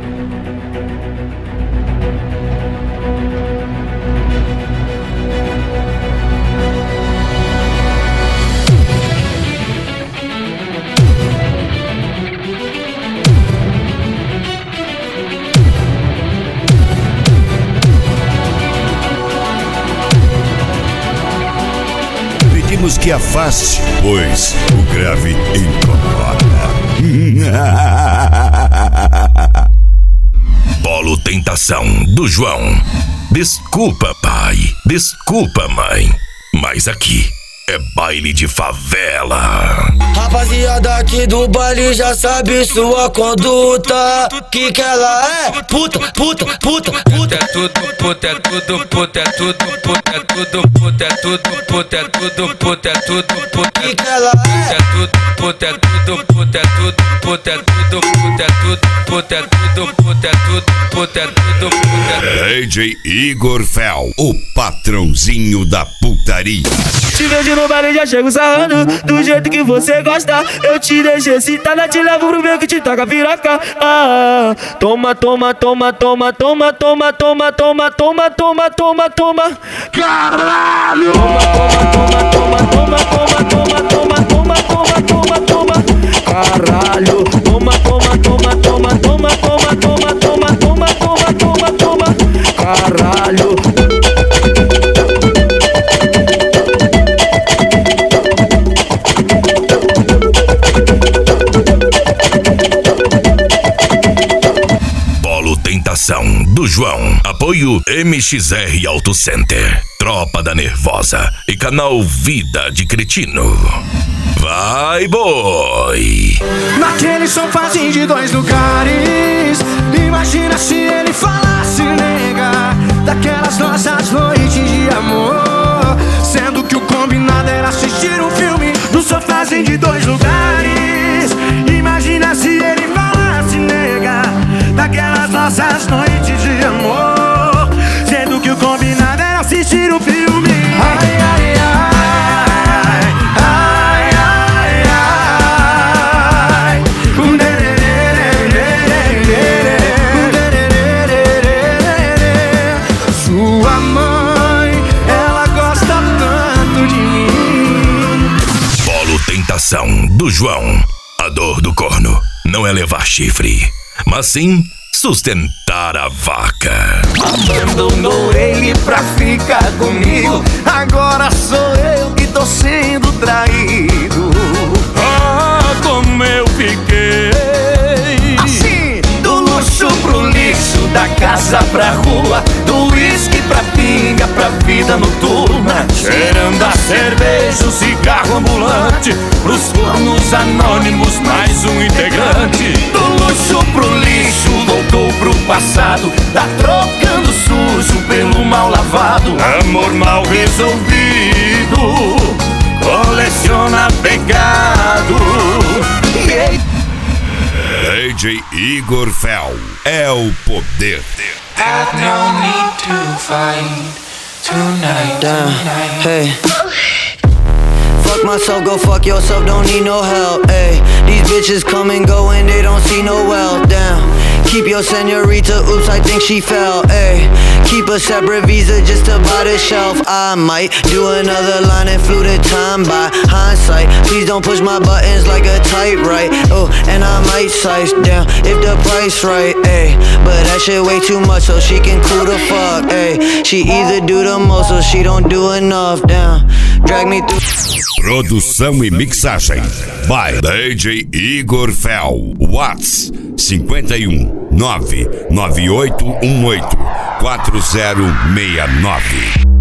Pedimos que afaste, pois o grave incomoda. Polo Tentação do João. Desculpa, pai. Desculpa, mãe. Mas aqui é baile de favela. Rapaziada aqui do baile já sabe sua conduta. Que ela é? Puta, puta, puta, puta. É tudo, puta, é tudo, puta, é tudo, puta, é tudo, puta, é tudo, puta, é tudo, puta, é tudo, puta. Que ela é? Puta, é tudo, puta, é tudo, puta, é tudo, puta, é tudo, puta, é tudo, puta, é tudo, puta, é tudo, puta, é tudo. DJ Igor Fel, o patrãozinho da putaria. Te vejo no baile, já chego sarrando do jeito que você gosta. Eu te deixo excitada, te levo pro meu que te toca piroca. Ah, toma, toma, toma, toma, toma, toma, toma, toma, toma, toma, toma, toma. Caralho! Toma, toma, toma, toma, toma, toma, toma, toma, toma, toma, toma. Caralho! Toma, toma, toma, toma, toma, toma, toma, toma, toma, toma, toma, toma. Caralho! Tentação do João. Apoio MXR Auto Center, Tropa da Nervosa e canal Vida de Cretino. Vai, boi! Naquele sofazinho de 2 lugares, imagina se ele falasse, nega, daquelas nossas noites de amor, sendo que o combinado era assistir um filme no sofazinho de 2 lugares. Imagina se ele falasse, nega, daquelas nossas noites de amor, sendo que o combinado era assistir um filme. Ai, ai, ai, ai, ai, ai. Sua mãe, ela gosta tanto de mim. Polo Tentação do João. A dor do corno não é levar chifre, mas sim sustentar a vaca. Abandonou ele pra ficar comigo, agora sou eu que tô sendo traído. Ah, como eu fiquei assim, do luxo pro lixo, da casa pra rua, do uísque pra pinga, pra vida noturna, cheirando a cerveja, o cigarro ambulante, pros cornos anônimos, mais um integrante. Do luxo pro lixo, voltou pro passado, tá trocando sujo pelo mal lavado. Amor mal resolvido, coleciona pecado. DJ Igor Fel é o poder. I've no need to fight tonight. Hey. Fuck myself, go fuck yourself, don't need no help. Ay, these bitches come and go and they don't see no wealth. Damn, keep your senorita, oops, I think she fell. Ay, keep a separate visa just to buy the shelf. I might do another line and flew the time by hindsight. Please don't push my buttons like a typewrite. Oh, and I might size down if the price right. Ay, but that shit way too much, so she can cool the fuck. Ay, she either do the most or she don't do enough. Down, drag me through. Produção e mixagem by DJ Igor Fel. Whats 51 99818 4069.